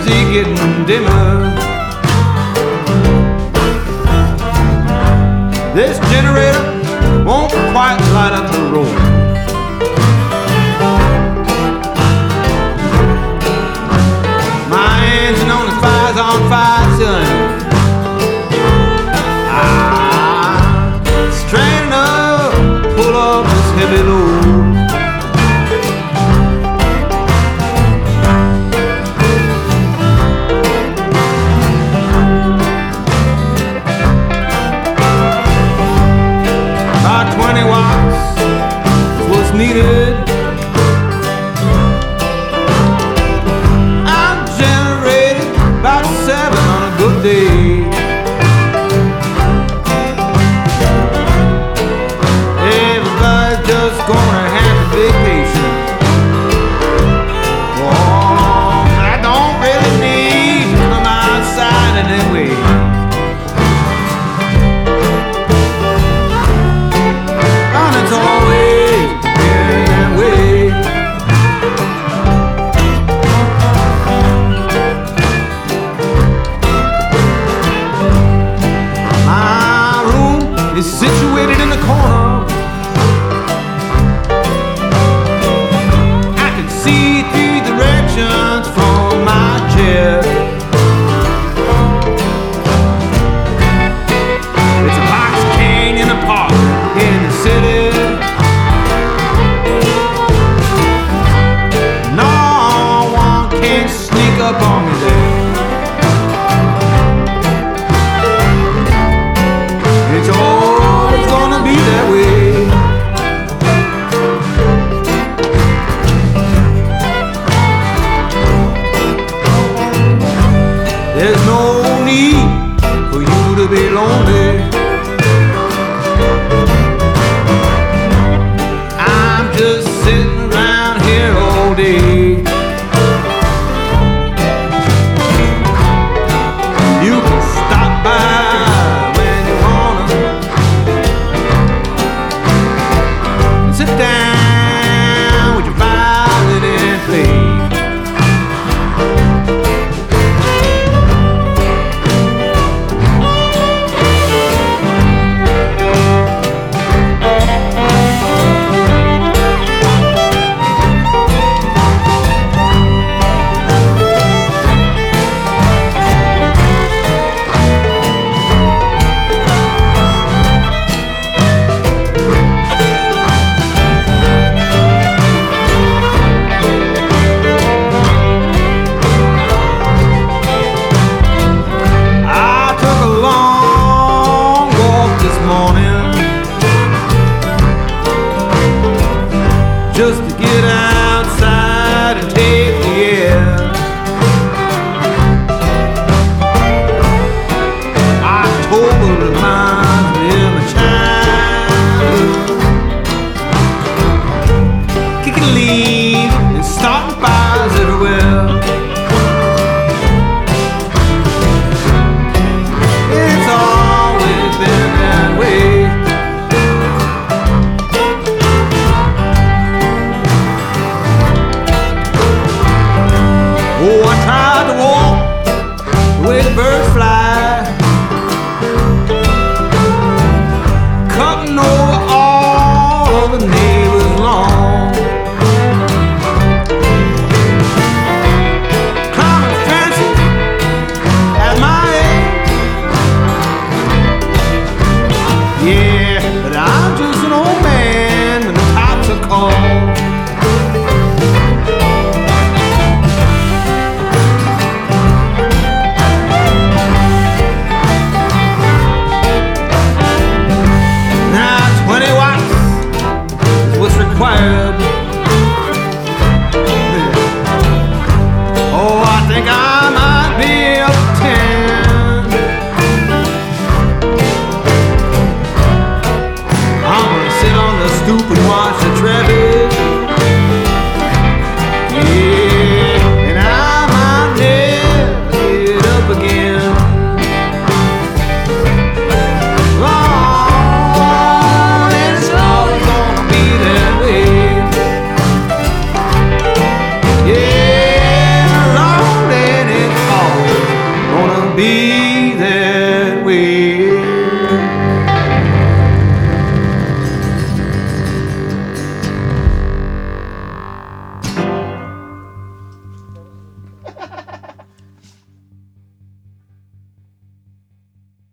see getting dimmer. This generator won't quite light up the road. My engine on the fire's on fire, son. I'm straining up, pull up this heavy load. About 20 watts is what's needed. I'm generating about 7 on a good day. Everybody's just gonna have a vacation. Oh, I don't really need to come outside anyway. It's always been that way. My room is situated in the corner. I can see 3 directions from my chair. It's a box canyon apart in the city. Up on me there. It's always gonna be that way. There's no need for you to be lonely.